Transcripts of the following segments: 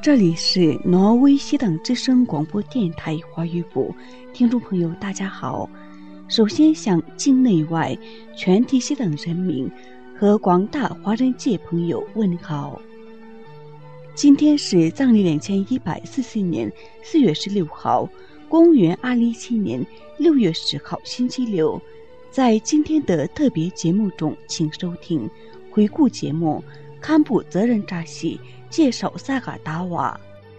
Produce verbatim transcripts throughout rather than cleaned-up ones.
这里是挪威西等之声广播电台华语部，听众朋友大家好。首先向境内外全体西等人民和广大华人界朋友问好。今天是藏历两千一百四十年四月十六号，公元二零一七年六月十号星期六。在今天的特别节目中，请收听回顾节目堪布责任扎西介绍萨嘎达瓦。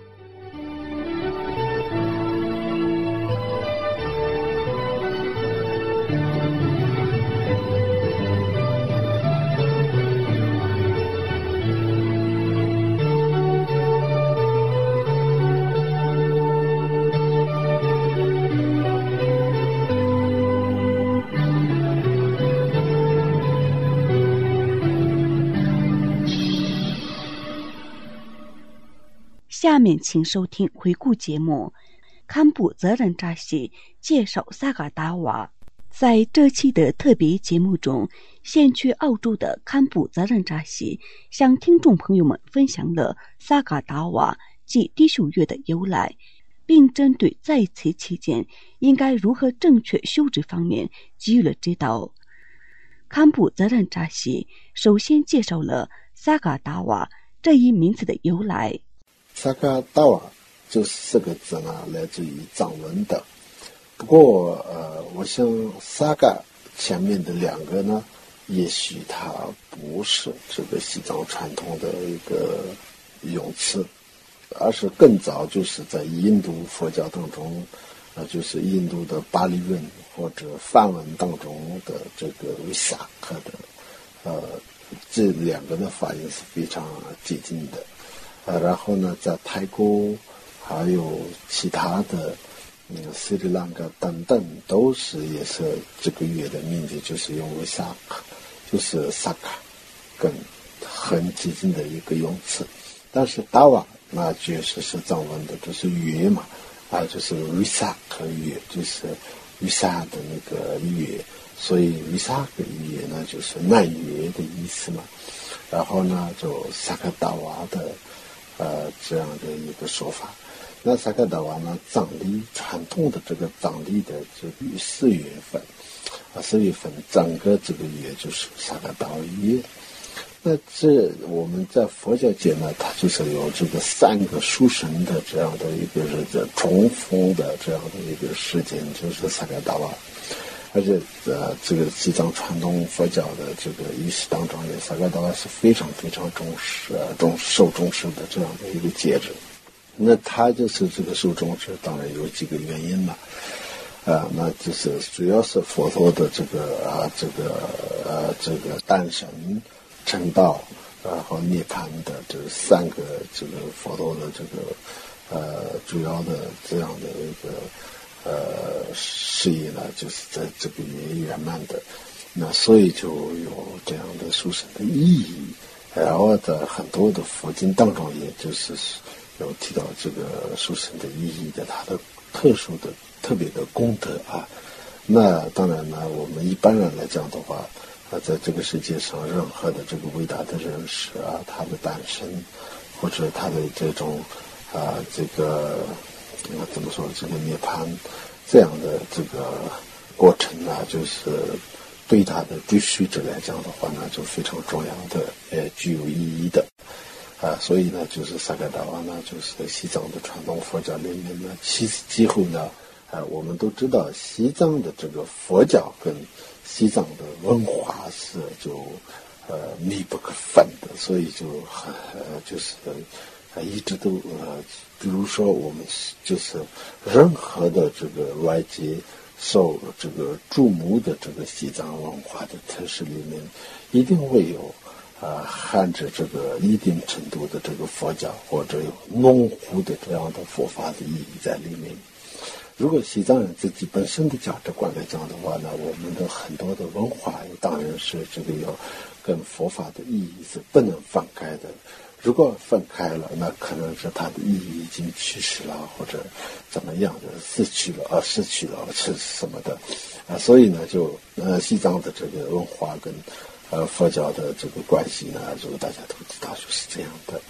下面请收听回顾节目堪布责任扎西介绍萨嘎达瓦。在这期的特别节目中，现居澳洲的堪布责任扎西向听众朋友们分享了萨嘎达瓦即低修月的由来，并针对在此期间应该如何正确修止方面给予了指导。堪布责任扎西首先介绍了萨嘎达瓦这一名词的由来。 萨嘎达瓦就是四个字呢，来自于藏文的。不过，呃，我想萨嘎前面的两个呢，也许它不是这个西藏传统的一个用词，而是更早就是在印度佛教当中，呃，就是印度的巴利文或者梵文当中的这个维萨克的，呃，这两个的发音是非常接近的。呃，然后呢，在泰国还有其他的，嗯，斯里兰卡等等，都是也是这个月的名字，就是用为萨克，就是萨卡，跟很接近的一个用词。但是达瓦那确实是藏文的，就是月嘛，啊，就是为萨克月，就是为萨的那个月，所以为萨克月呢，就是满月的意思嘛。然后呢，就萨克达瓦的。呃，这样的一个说法。那萨嘎达瓦呢，藏历传统的这个藏历的这个四月份，啊，四月份整个这个月就是萨嘎达瓦月。那这我们在佛教界呢，它就是有这个三个属神的这样的一个日子重逢的这样的一个时间，就是萨嘎达瓦。而且呃，这个西藏传统佛教的这个仪式当中，也萨嘎达瓦是非常非常重视、呃、重受重视的这样的一个节日。那它就是这个受重视，当然有几个原因嘛，啊、呃，那就是主要是佛陀的这个啊，这个呃，这个诞生、成道，然后涅槃的这三个这个佛陀的这个呃主要的这样的一个。呃，事业呢，就是在这个月圆满的，那所以就有这样的殊胜的意义。然后在很多的佛经当中，也就是有提到这个殊胜的意义的，它的特殊的、特别的功德啊。那当然呢，我们一般人来讲的话，啊，在这个世界上任何的这个伟大的人士啊，他的诞生或者他的这种啊，这个。那怎么说？这个涅槃这样的这个过程呢，就是对他的追随者来讲的话呢，就非常重要的，呃，具有意义的，啊，所以呢，就是萨嘎达瓦呢，就是西藏的传统佛教里面呢，其实几乎呢，啊，我们都知道西藏的这个佛教跟西藏的文化是就呃密不可分的，所以就很呃就是呃一直都呃。比如说，我们就是任何的这个外界受这个注目的这个西藏文化的特色里面，一定会有啊、呃、含着这个一定程度的这个佛教或者有浓厚的这样的佛法的意义在里面。如果西藏人自己本身的价值观来讲的话呢，我们的很多的文化当然是这个有跟佛法的意义是不能分开的。如果分开了，那可能是它的意义已经去世了，或者怎么样的失去了啊，失去了是什么的啊？所以呢，就呃西藏的这个文化跟呃佛教的这个关系呢，就大家都知道就是这样的。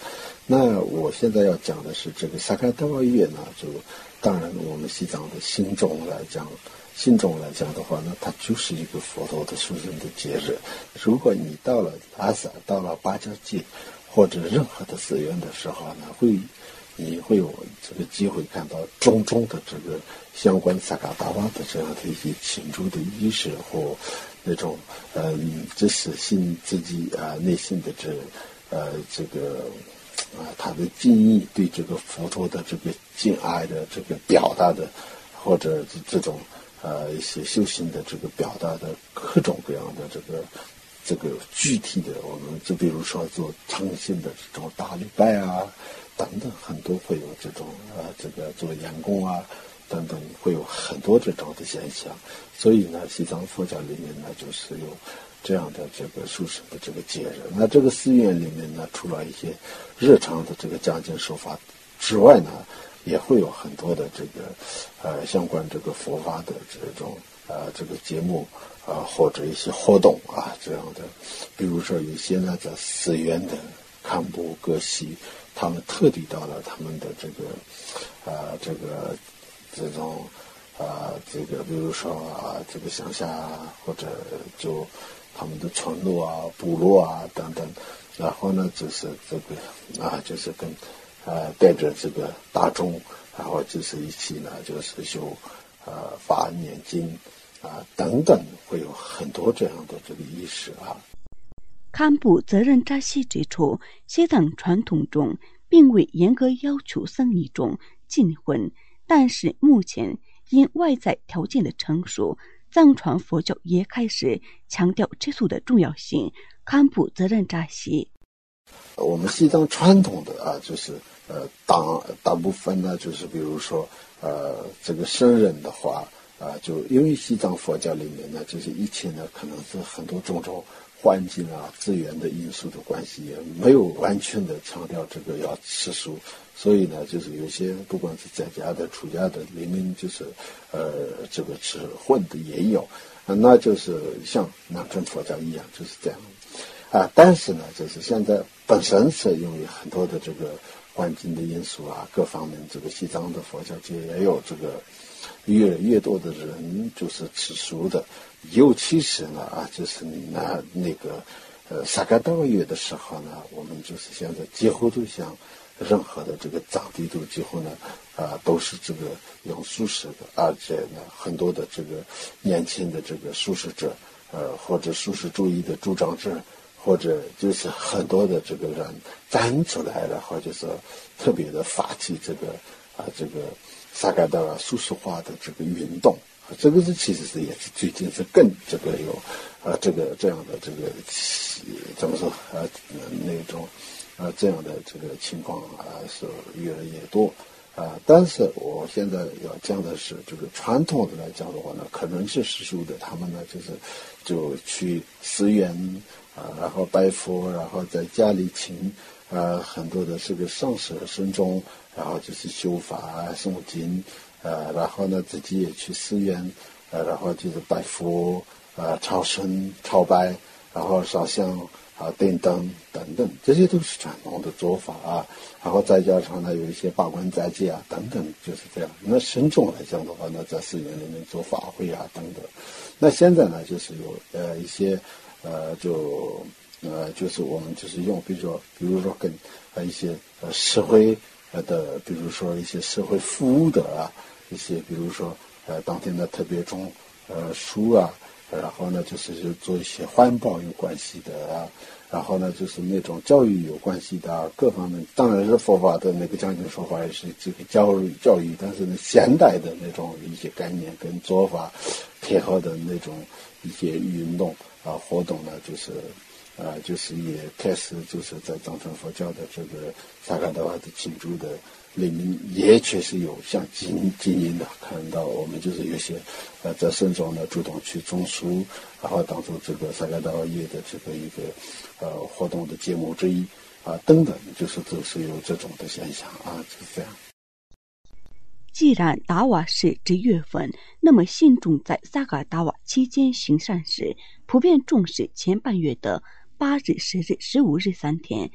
那我现在要讲的是这个萨嘎达瓦月呢，就当然我们西藏的信众来讲，信众来讲的话呢，它就是一个佛陀的出生的节日。如果你到了拉萨，到了巴交界或者任何的寺院的时候呢，会你会有这个机会看到种种的这个相关萨嘎达瓦的这样的一些庆祝的仪式或那种嗯，这是信自己啊内心的这呃这个啊他的敬意，对这个佛陀的这个敬爱的这个表达的，或者这种呃一些修行的这个表达的各种各样的这个这个具体的，我们就比如说做诚信的这种大礼拜啊等等，很多会有这种呃这个做员工啊等等，会有很多这种的现象。所以呢，西藏佛教里面呢，就是有这样的这个殊胜的这个节日。那这个寺院里面呢，除了一些日常的这个讲经说法之外呢，也会有很多的这个呃相关这个佛法的这种呃这个节目啊、呃、或者一些活动啊这样的。比如说有些呢在寺院的堪布格西，他们特地到了他们的这个啊、呃、这个这种啊、呃、这个比如说啊这个乡下啊，或者就他们的村落啊部落啊等等，然后呢就是这个啊就是跟呃带着这个大众，然后就是一起呢就是修呃法念经啊等等，会有很多这样的这个仪式啊。 堪布责任扎西指出，西藏传统中并未严格要求僧尼中禁婚，但是目前因外在条件的成熟，藏传佛教也开始强调吃素的重要性。堪布责任扎西， 我们西藏传统的啊，就是呃大大部分呢，就是比如说呃这个僧人的话啊，就因为西藏佛教里面呢，就是一切呢可能是很多种种环境啊资源的因素的关系，也没有完全的强调这个要吃素，所以呢就是有些不管是在家的出家的里面就是呃这个吃荤的也有，啊那就是像南传佛教一样就是这样啊。但是呢就是现在本身是因为很多的这个环境的因素啊各方面，这个西藏的佛教界也有这个越来越多的人就是吃素的，尤其是呢啊，就是那那个呃萨嘎达瓦月的时候呢，我们就是现在几乎都像任何的这个藏地都几乎呢啊都是这个用素食的，而且呢很多的这个年轻的这个素食者呃或者素食主义的主张者，或者就是很多的这个人站出来，然后就是特别的发起这个啊这个萨嘎达瓦素食化的这个运动，这个是其实是也是最近是更这个有啊这个这样的这个怎么说啊那种啊这样的这个情况啊是越来越多啊。但是我现在要讲的是，这个传统的来讲的话呢，可能是世俗的，他们呢就是就去寺院啊，然后拜佛，然后在家里请啊很多的这个上师僧众，然后就是修法诵经，呃，然后呢自己也去寺院，呃，然后就是拜佛，呃，朝圣朝拜，然后烧香啊、点灯等等，这些都是传统的做法啊。然后再加上呢有一些八关斋戒啊等等，就是这样。那僧众来讲的话呢，在寺院里面做法会啊等等。那现在呢就是有呃一些呃就呃就是我们就是用比如说比如说跟呃一些呃社会呃的，比如说一些社会服务的啊，一些比如说呃当天的特别种呃树啊，然后呢就是就做一些环保有关系的啊，然后呢就是那种教育有关系的、啊、各方面，当然是佛法的那个讲经说法也是这个教育教育，但是呢现代的那种一些概念跟做法配合的那种一些运动啊活动呢，就是啊、呃，就是也开始就是在藏传佛教的这个萨嘎达瓦的庆祝的里面，也确实有像经经营的看到，我们就是有些呃在僧众呢主动去种树，然后当做这个萨嘎达瓦月的这个一个呃活动的节目之一啊等等，就是都是有这种的现象啊，就是这样。 既然达瓦是指月份，那么信众在萨嘎达瓦期间行善时，普遍重视前半月的八日、十日、十五日三天。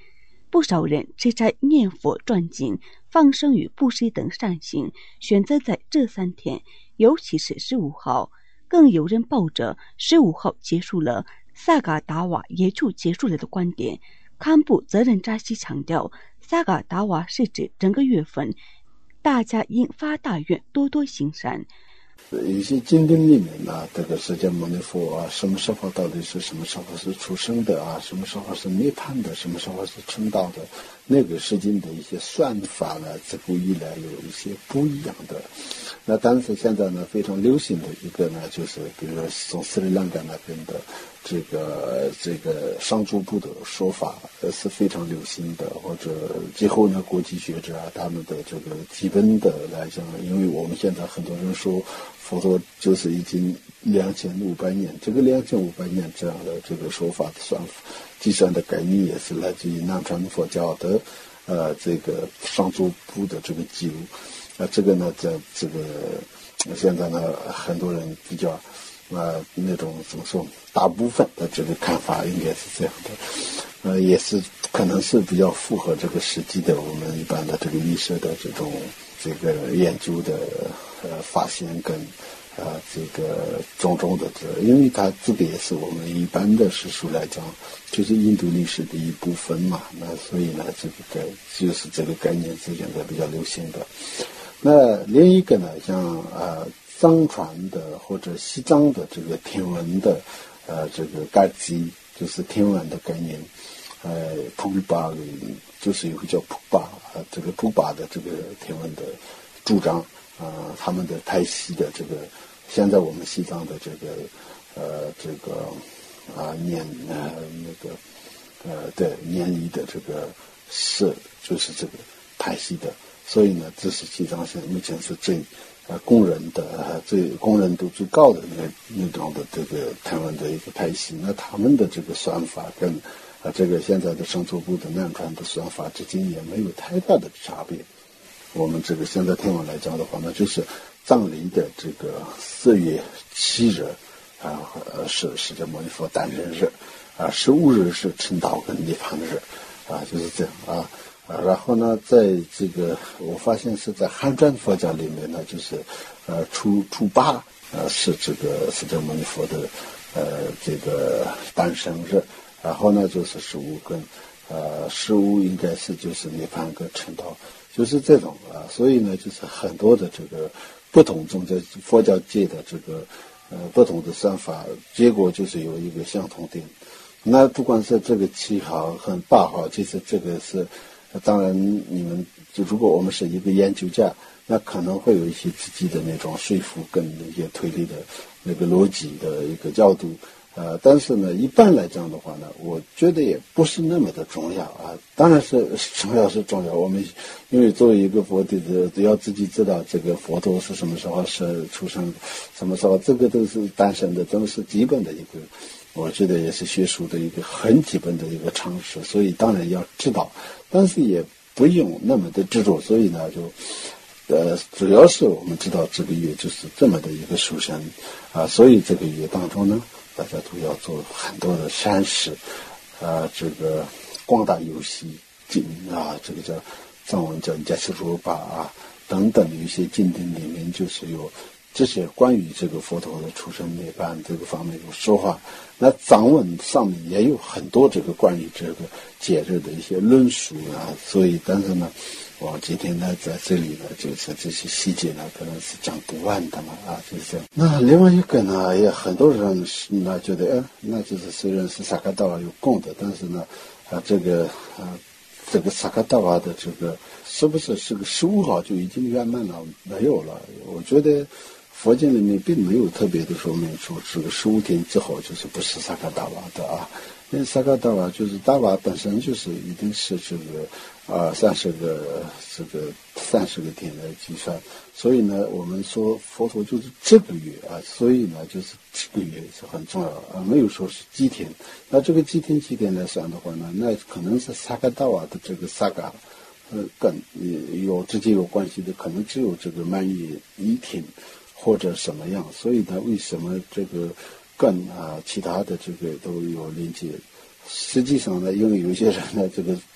不少人只在念佛、转经、放生与布施等善行选择在这三天，尤其是十五号。更有人抱着十五号结束了，萨嘎达瓦也就结束了的观点。堪布责任扎西强调，萨嘎达瓦是指整个月份大家应发大愿，多多行善。 有些经典里面呢，这个释迦牟尼佛啊，什么时候到底是什么时候是出生的啊，什么时候是涅槃的，什么时候是成道的，那个时间的一些算法呢，自古以来有一些不一样的。那但是现在呢，非常流行的一个呢，就是比如说从斯里兰卡那边的这个这个上座部的说法是非常流行的，或者最后呢，国际学者啊，他们的这个基本的来讲，因为我们现在很多人说佛陀就是已经两千五百年，这个两千五百年这样的这个说法的算法计算的概念也是来自于南传佛教的呃这个上座部的这个记录。啊，这个呢，在这个现在呢，很多人比较呃那种怎么说，大部分的这个看法应该是这样的，呃，也是可能是比较符合这个实际的我们一般的这个历史的这种这个研究的呃发现跟啊这个种种的这，因为它这个也是我们一般的史书来讲，就是印度历史的一部分嘛，那所以呢，这个概就是这个概念是现在比较流行的。那另一个呢，像呃藏传的或者西藏的这个天文的呃这个概基，就是天文的概念，呃普巴就是有个叫普巴呃这个普巴的这个天文的主张啊、呃，他们的泰西的这个，现在我们西藏的这个呃这个啊、呃、年呃那个呃对年历的这个是就是这个泰西的。所以呢，这是西藏现目前是最呃公认的、呃、最公认度最高的那那种的这个台湾的一个派系。那他们的这个算法跟啊、呃、这个现在的上座部的南传的算法之间也没有太大的差别。我们这个现在天文来讲的话呢，就是藏历的这个四月七日啊、呃、是释迦牟尼佛诞生日啊，十五日是成道跟涅槃日啊，就是这样啊。啊，然后呢，在这个我发现是在汉传佛教里面呢，就是呃初初八呃是这个释迦牟尼佛的呃这个诞生日，然后呢就是十五跟呃十五应该是就是涅槃跟成道，就是这种啊，所以呢就是很多的这个不同宗教佛教界的这个呃不同的算法，结果就是有一个相同点。那不管是这个七号和八号，其实这个是。当然，你们就如果我们是一个研究家，那可能会有一些自己的那种说服跟一些推理的那个逻辑的一个角度，呃，但是呢，一般来讲的话呢，我觉得也不是那么的重要啊。当然是重要是重要，我们因为作为一个佛弟子，要自己知道这个佛陀是什么时候是出生，什么时候这个都是诞生的，都是基本的一个。我觉得也是学术的一个很基本的一个常识，所以当然要知道，但是也不用那么的执着。所以呢，就呃，主要是我们知道这个月就是这么的一个殊胜啊，所以这个月当中呢，大家都要做很多的善事啊，这个广大游戏经啊，这个叫藏文叫加西罗巴啊等等的一些经典里面就是有。这些关于这个佛陀的出生涅槃这个方面有说法，那藏文上面也有很多这个关于这个节日的一些论述啊，所以但是呢，我今天呢在这里呢，就是这些细节呢，可能是讲不完的嘛啊，就是这样。那另外一个呢，也很多人是呢觉得，哎，那就是虽然是萨卡达瓦有供的，但是呢，啊这个啊这个萨卡达瓦的这个是不是是个十五号就已经圆满了？没有了，我觉得。佛经里面并没有特别的说明说这个十五天之后就是不是萨卡达瓦的啊，因为萨卡达瓦就是达瓦本身就是一定是这个啊三十个这个三十个天来计算，所以呢我们说佛陀就是这个月啊，所以呢就是这个月是很重要啊，没有说是几天。那这个几天几天来算的话呢，那可能是萨卡达瓦的这个萨嘎呃跟有直接有关系的，可能只有这个满月一天。或者什么样，所以呢，为什么这个跟啊其他的这个都有连接？实际上呢，因为有些人呢，这个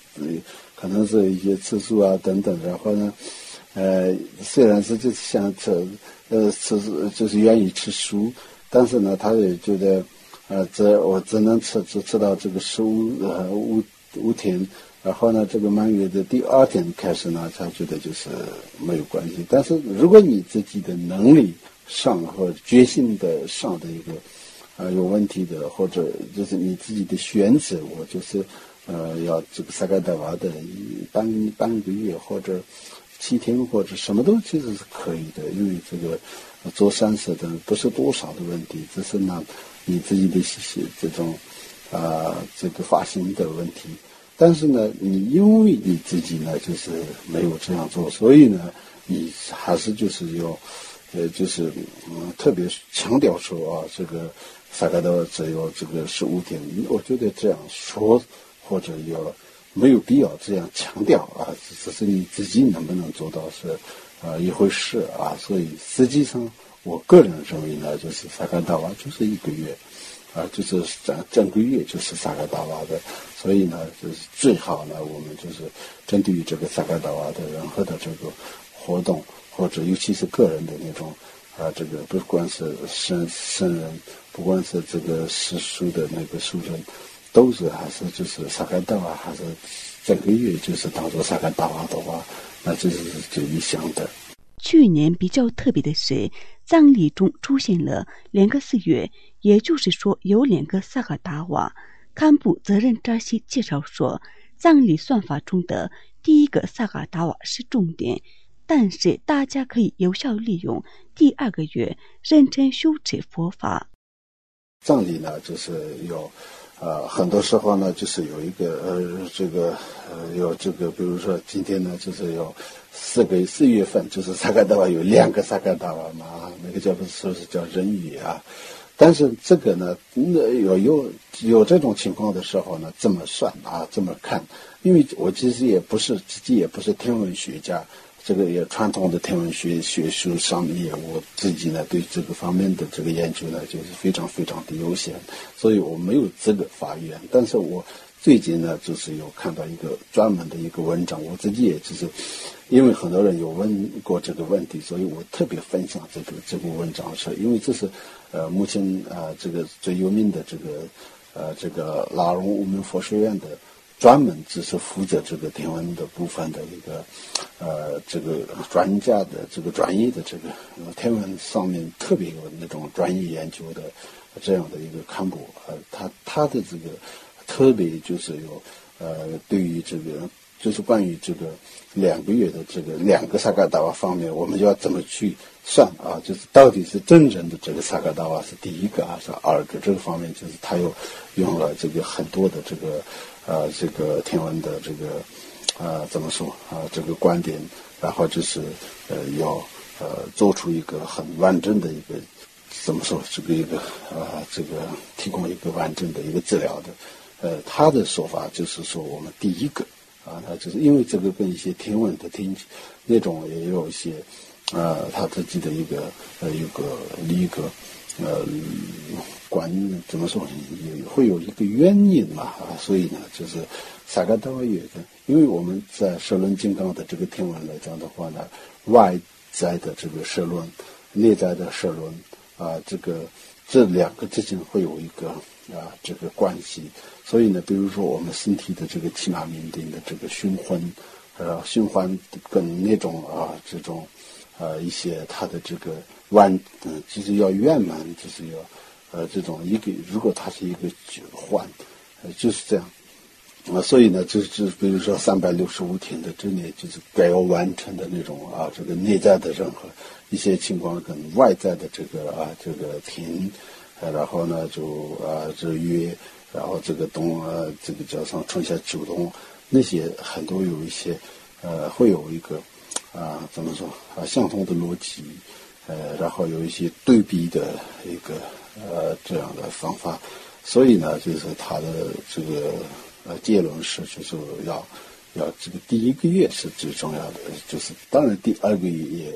可能是一些吃素啊等等，然后呢，呃，虽然是就是想吃，呃，吃就是愿意吃素，但是呢，他也觉得，呃，这我只能吃只吃到这个十五呃五五天，然后呢，这个满月的第二天开始呢，他觉得就是没有关系。但是如果你自己的能力上和决心的上的一个啊、呃、有问题的，或者就是你自己的选择，我就是呃要这个萨嘎达瓦的半半个月或者七天或者什么都其实是可以的，因为这个做善事的不是多少的问题，只是呢你自己的这种啊、呃、这个发心的问题。但是呢，你因为你自己呢就是没有这样做，所以呢你还是就是要。呃，就是嗯，特别强调说啊，这个萨嘎达只有这个十五天，我觉得这样说或者要没有必要这样强调啊，只是你自己能不能做到是啊、呃、一回事啊。所以实际上，我个人认为呢，就是萨嘎达瓦就是一个月啊，就是整整个月就是萨嘎达瓦的，所以呢，就是最好呢，我们就是针对于这个萨嘎达瓦的任何的这个活动。或者尤其是个人的那种啊，这个不管是僧僧人，不管是这个世俗的那个俗人，都是还是就是萨嘎达瓦，还是整个月就是当做萨嘎达瓦的话，那这是最理想的。 去年比较特别的是，葬礼中出现了两个四月，也就是说有两个萨嘎达瓦。堪布责任扎西介绍说，葬礼算法中的第一个萨嘎达瓦是重点。但是大家可以有效利用第二个月认真修持佛法。 葬礼呢，就是有，呃，很多时候呢，就是有一个呃，这个呃，有这个，比如说今天呢，就是有四个四月份，就是萨嘎达瓦有两个萨嘎达瓦嘛，那个叫不是说是叫人月啊。但是这个呢，有有有这种情况的时候呢，这么算啊，这么看，因为我其实也不是自己也不是天文学家。这个也传统的天文学学术上面，我自己呢对这个方面的这个研究呢就是非常非常的有限，所以我没有资格发言。但是我最近呢就是有看到一个专门的一个文章，我自己也就是因为很多人有问过这个问题，所以我特别分享这个这部文章，是因为这是呃目前啊、呃、这个最有名的这个呃这个拉荣乌门佛学院的。专门只是负责这个天文的部分的一个，呃，这个专家的这个专业的这个、呃、天文上面特别有那种专业研究的这样的一个刊物，呃，他他的这个特别就是有呃，对于这个就是关于这个两个月的这个两个萨嘎达瓦方面，我们要怎么去算啊？就是到底是真正的这个萨嘎达瓦是第一个还是二个？这个方面就是他又用了这个很多的这个。呃，这个天文的这个，呃，怎么说啊、呃？这个观点，然后就是呃，要呃做出一个很完整的一个，怎么说？这个一个啊、呃，这个提供一个完整的一个资料的。呃，他的说法就是说，我们第一个啊，他就是因为这个跟一些天文的天气那种也有一些，呃，他自己的一个呃一个一个呃。关怎么说也会有一个原因嘛啊，所以呢，就是萨嘎达瓦月的，因为我们在摄论金刚的这个天文来讲的话呢，外在的这个摄论，内在的摄论啊，这个这两个之间会有一个啊这个关系，所以呢，比如说我们身体的这个七马明定的这个循环，呃，循环跟那种啊这种呃一些它的这个完，嗯、呃，就是要圆满，就是要。呃，这种一个，如果它是一个环，呃，就是这样，啊、呃，所以呢，就是比如说三百六十五天的之内，就是该要完成的那种啊，这个内在的任何一些情况跟外在的这个啊，这个天，呃，然后呢就啊这月，然后这个冬啊，这个叫什么春夏秋冬，那些很多有一些呃，会有一个啊，怎么说啊，相同的逻辑，呃，然后有一些对比的一个。呃，这样的方法，所以呢，就是他的这个呃结论是，就是要要这个第一个月是最重要的，就是当然第二个月也还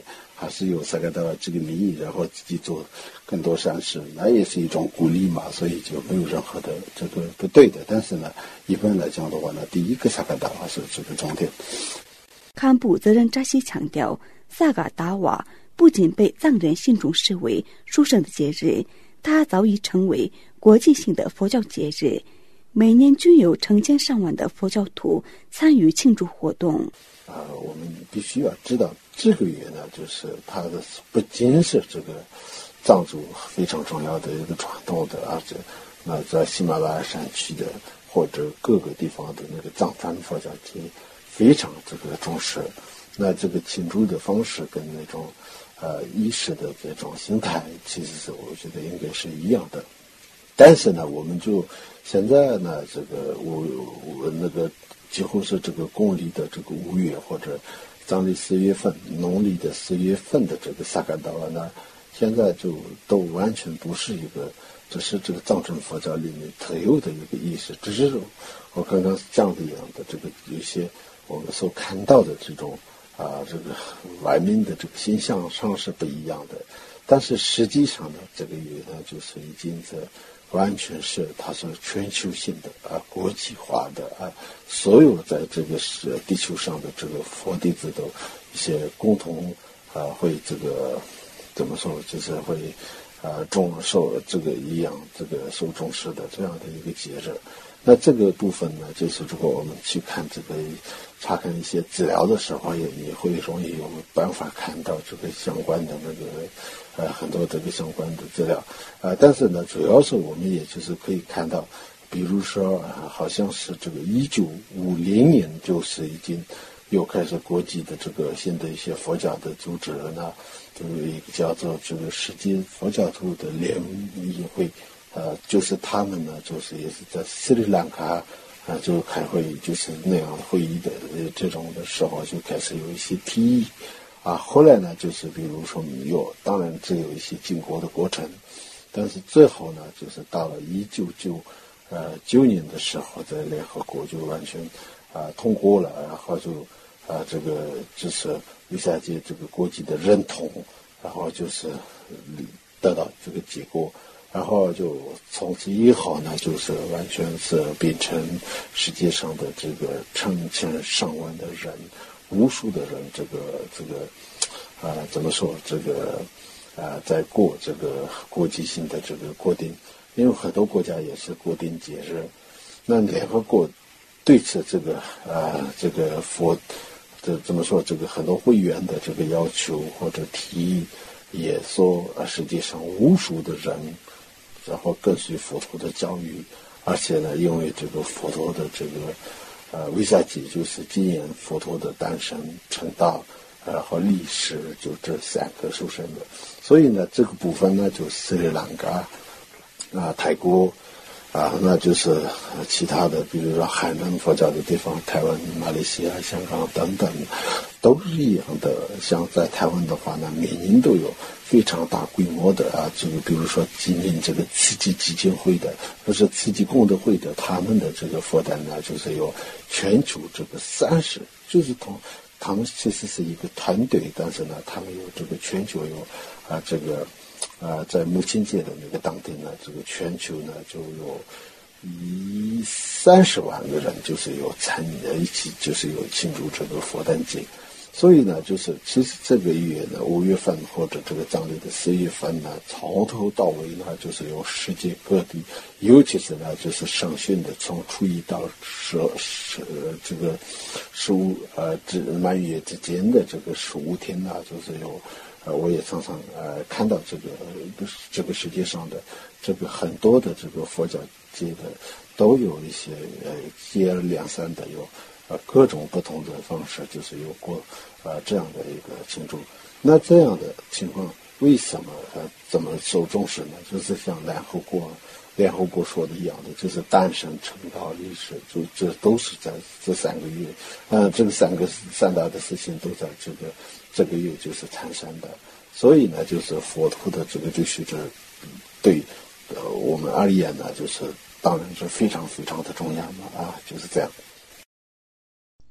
还是有萨嘎达瓦这个利益，然后自己做更多善事，那也是一种鼓励嘛，所以就没有任何的这个不对的。但是呢，一般来讲的话呢，第一个萨嘎达瓦是这个重点。 堪布责任扎西强调，萨嘎达瓦不仅被藏人信众视为殊胜的节日，它早已成为国际性的佛教节日，每年均有成千上万的佛教徒参与庆祝活动。 啊、呃，我们必须要知道，这个月呢，就是它的不仅是这个藏族非常重要的一个传统的，而且那在喜马拉雅山区的或者各个地方的那个藏传佛教界非常这个重视。那这个庆祝的方式跟那种呃仪式的这种心态，其实是我觉得应该是一样的。但是呢，我们就现在呢，这个我我那个几乎是这个公历的这个五月或者藏历四月份、农历的四月份的这个萨嘎达瓦呢，现在就都完全不是一个，只是这个藏传佛教里面特有的一个意识，只是我刚刚讲的一样的这个有些我们所看到的这种啊，这个外面的这个形象上是不一样的，但是实际上呢，这个月呢，就是已经在完全是它是全球性的啊，国际化的啊，所有在这个是地球上的这个佛弟子都一些共同啊，会这个怎么说，就是会啊重受这个一样这个受重视的这样的一个节日。那这个部分呢，就是如果我们去看这个查看一些资料的时候，也也会容易有办法看到这个相关的那个呃很多这个相关的资料啊、呃。但是呢，主要是我们也就是可以看到，比如说、呃、好像是这个一九五零年就是已经又开始国际的这个新的一些佛教的组织了呢，就有一个叫做这个世界佛教徒的联谊会。呃，就是他们呢，就是也是在斯里兰卡啊、呃，就开会，就是那样会议的这种的时候，就开始有一些提议啊。后来呢，就是比如说有，当然这有一些经过的过程，但是最后呢，就是到了一九九呃九年的时候，在联合国就完全啊、呃、通过了，然后就啊、呃、这个就是维萨界这个国际的认同，然后就是得到这个结果。然后就从此以后呢，就是完全是变成世界上的这个成千上万的人，无数的人，这个这个，啊、呃，怎么说？这个啊、呃，在过这个国际性的这个国定，因为很多国家也是国定节日。那联合国对此这个啊、呃，这个佛，这怎么说？这个很多会员的这个要求或者提议，也说啊，世界上无数的人。然后跟随佛陀的教育，而且呢，因为这个佛陀的这个呃维萨基就是纪念佛陀的诞生、成道，然后历史，就这三个出生的，所以呢，这个部分呢，就斯里兰卡啊、泰国啊，那就是其他的，比如说海南佛教的地方，台湾、马来西亚、香港等等，都是一样的。像在台湾的话呢，每年都有非常大规模的啊，这个比如说今年这个慈济基金会的，或是慈济功德会的，他们的这个佛诞呢，就是有全球这个三十，就是同他们其实是一个团队，但是呢，他们有这个全球有啊这个。啊，在母亲节的那个当天呢，这个全球呢就有一三十万个人，就是有参与一起，就是有庆祝这个佛诞节。所以呢，就是其实这个月呢，五月份或者这个藏历的四月份呢，从头到尾呢，就是有世界各地，尤其是呢，就是圣训的，从初一到十十这个十五呃这满月之间的这个十五天呢，就是有。呃，我也常常呃看到这个这个世界上的这个很多的这个佛教界的都有一些呃接二连三的有呃各种不同的方式，就是有过呃这样的一个庆祝。那这样的情况为什么呃这么受重视呢？就是像联合国联合国说的一样的，就是诞生、成道、历史，就这都是在这三个月，呃，这个三个三大的事情都在这个。这个月就是产生的，所以呢，就是佛陀的这个就是这对呃我们而言呢，就是当然是非常非常的重要嘛啊，就是这样。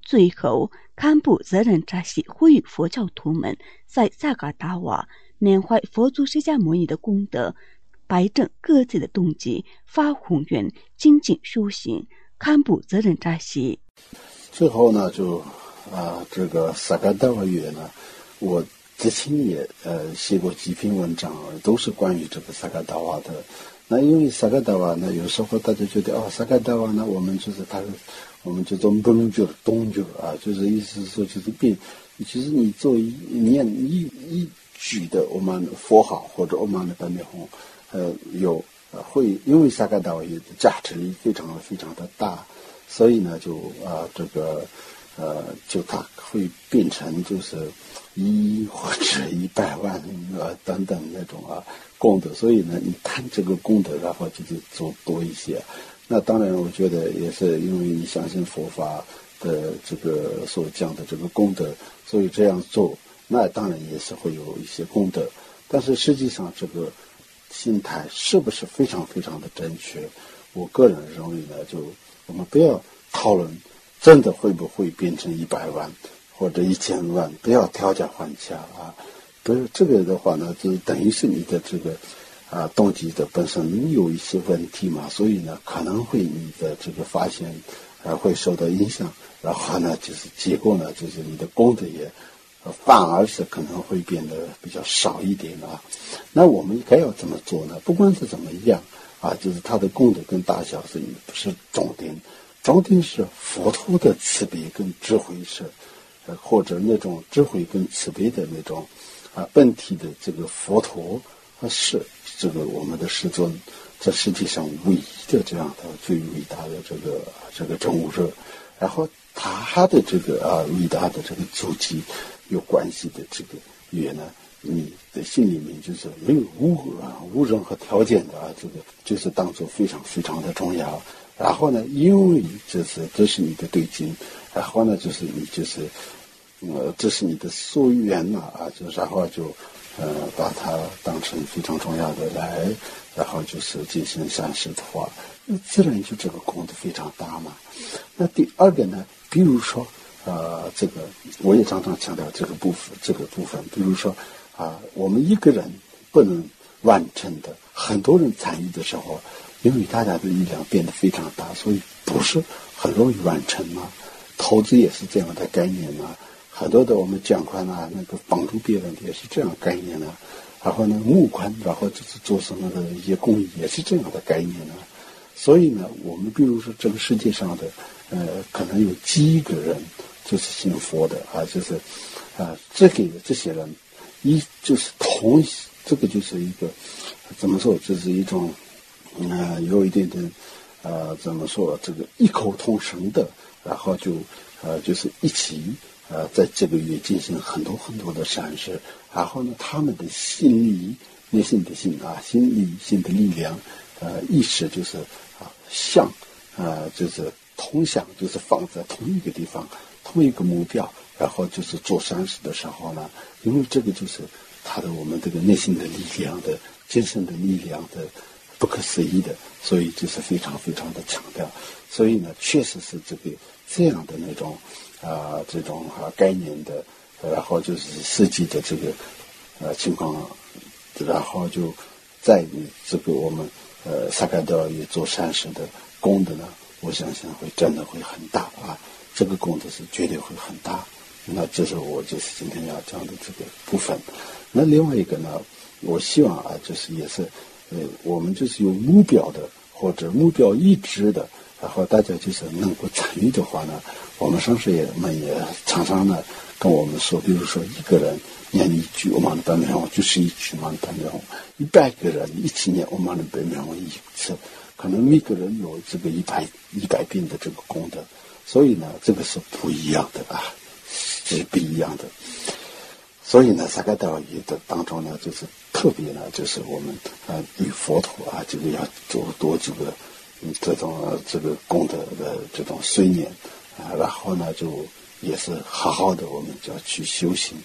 最后，堪布责任扎西呼吁佛教徒们在萨嘎达瓦缅怀佛祖释迦牟尼的功德，摆正各自的动机，发宏愿，精进修行，堪布责任扎西。 最后呢，就啊，这个萨嘎达瓦月呢，我之前也呃写过几篇文章，都是关于这个萨嘎达瓦的。那因为萨嘎达瓦呢，有时候大家觉得哦，萨嘎达瓦呢，我们就是他，我们叫做蒙句东句啊，就是意思是说就是变，其实你做一念一一举的我们佛号或者我们的本面红，呃，有呃会因为萨嘎达瓦的价值力非常非常的大，所以呢就啊、呃、这个呃就它会变成就是一或者一百万呃等等那种啊功德，所以呢你看这个功德，然后就是做多一些。那当然我觉得也是因为你相信佛法的这个所讲的这个功德，所以这样做，那当然也是会有一些功德。但是实际上这个心态是不是非常非常的正确，我个人认为呢，就我们不要讨论真的会不会变成一百万或者一千万，不要讨价还价啊！不是这个的话呢，就等于是你的这个啊动机的本身有一些问题嘛，所以呢可能会你的这个发现啊会受到影响，然后呢就是结果呢就是你的功德也反而是可能会变得比较少一点啊。那我们该要怎么做呢？不管是怎么样啊，就是它的功德跟大小是不是重点，重点是佛陀的慈悲跟智慧是，呃或者那种智慧跟慈悲的那种啊本体的这个佛陀啊是这个我们的师尊，这世界上唯一的这样的最伟大的这个这个真悟者，然后他的这个啊伟大的这个足迹有关系的这个月呢，你的心里面就是没有无啊无任何条件的啊，这个就是当作非常非常的重要。然后呢，因为这是这是你的对境，然后呢就是你就是呃这是你的夙愿呐啊，就然后就呃把它当成非常重要的来，然后就是进行善事的话，那自然就这个功德非常大嘛。那第二个呢，比如说呃这个我也常常强调这个部分这个部分，比如说啊、呃、我们一个人不能完成的，很多人参与的时候，因为大家的力量变得非常大，所以不是很容易完成嘛。投资也是这样的概念嘛，很多的我们捐款啊，那个帮助别人也是这样的概念呢。然后呢，募款，然后就是做什么的一些公益也是这样的概念呢。所以呢，我们比如说这个世界上的呃，可能有几个人就是信佛的啊，就是啊，这个这些人一就是同这个就是一个怎么说，就是一种啊、呃，有一点点呃，怎么说，这个异口同声的，然后就呃，就是一起呃，在这个月进行很多很多的善事，然后呢，他们的心力、内心的心啊，心力、心的力量，呃，意识就是啊，向啊，就是同向，就是放在同一个地方，同一个目标，然后就是做善事的时候呢，因为这个就是他的我们这个内心的力量的、精神的力量的。不可思议的，所以就是非常非常的强调，所以呢，确实是这个这样的那种啊、呃、这种啊概念的，然后就是实际的这个呃情况，然后就在你这个我们呃萨嘎达也做善事的功德呢，我相信会真的会很大啊，这个功德是绝对会很大。那这是我就是今天要讲的这个部分。那另外一个呢，我希望啊，就是也是。呃，我们就是有目标的，或者目标一致的，然后大家就是能够参与的话呢，我们上师爷们也常常呢跟我们说，比如说一个人念一句我们的本面红，就是一句我们的本面红；一百个人一起念我们的本面红一次，可能每个人有这个一百一百遍的这个功德，所以呢，这个是不一样的啊，是不一样的。所以呢，萨嘎达语的当中呢，就是特别呢，就是我们啊与佛陀啊，这个要做多这个嗯这种、啊、这个功德的这种随念啊，然后呢，就也是好好的，我们就要去修行。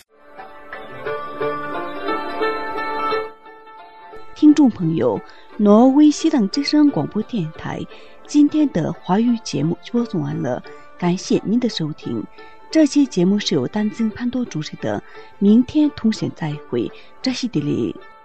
听众朋友，挪威西藏之声广播电台今天的华语节目就播送完了， 感谢您的收听。这期节目是由丹增潘多主持的，明天同线再会，这是地理。